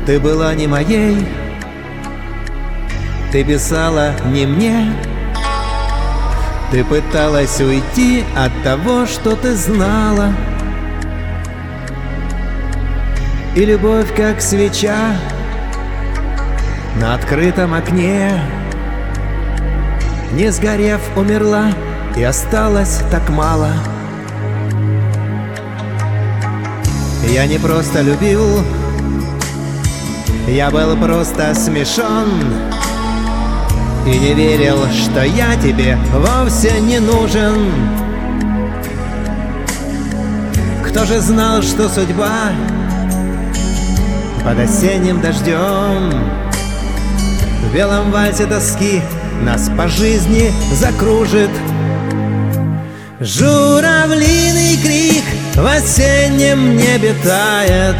Ты была не моей, ты писала не мне. Ты пыталась уйти от того, что ты знала. И любовь, как свеча на открытом окне, не сгорев, умерла, и осталось так мало. Я не просто любил, я был просто смешон и не верил, что я тебе вовсе не нужен. Кто же знал, что судьба под осенним дождем в белом вальсе тоски нас по жизни закружит. Журавлиный крик в осеннем небе тает,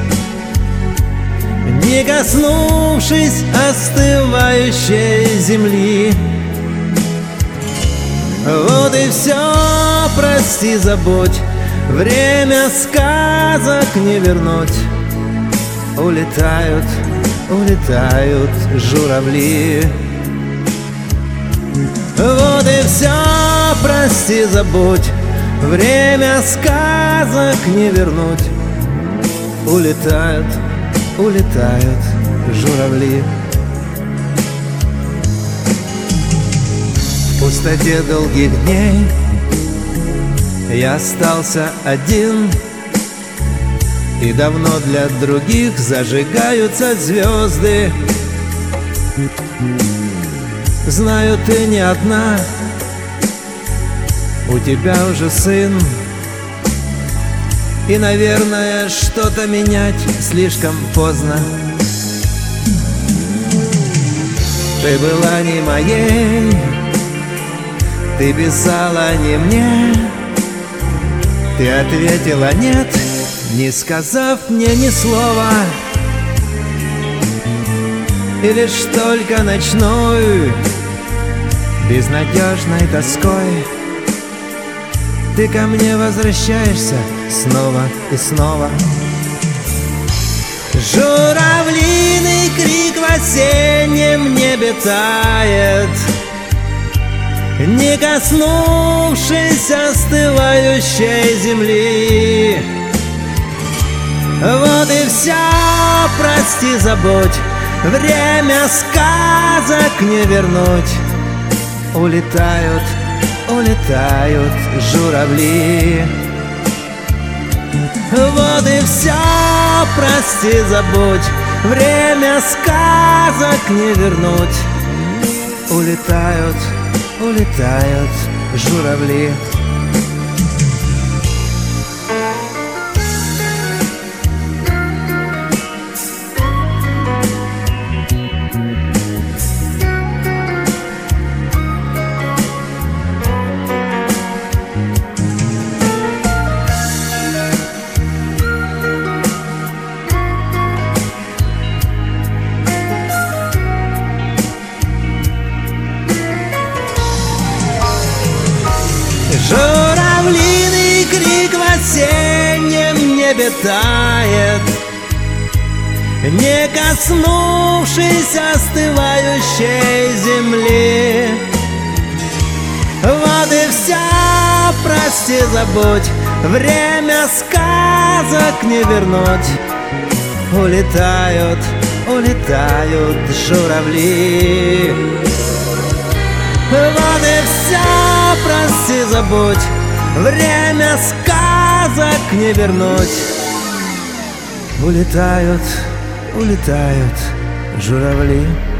не коснувшись остывающей земли. Вот и все, прости, забудь, время сказок не вернуть. Улетают, улетают журавли. Вот и все, прости, забудь, время сказок не вернуть. Улетают, улетают журавли. В пустоте долгих дней я остался один, и давно для других зажигаются звезды. Знаю, ты не одна, у тебя уже сын, и, наверное, что-то менять слишком поздно. Ты была не моей, ты писала не мне. Ты ответила нет, не сказав мне ни слова. И лишь только ночной безнадежной тоской ты ко мне возвращаешься снова и снова. Журавлиный крик в осеннем небе тает, не коснувшись остывающей земли. Вот и все, прости, забудь, время сказок не вернуть. Улетают, улетают журавли. Вот и все, прости, забудь, время сказок не вернуть. Улетают, улетают журавли. Журавлиный крик в осеннем небе тает, не коснувшись остывающей земли. Вот и все, прости, забудь, время сказок не вернуть. Улетают, улетают журавли. Вот и все, прости, забудь, время сказок не вернуть. Улетают, улетают журавли.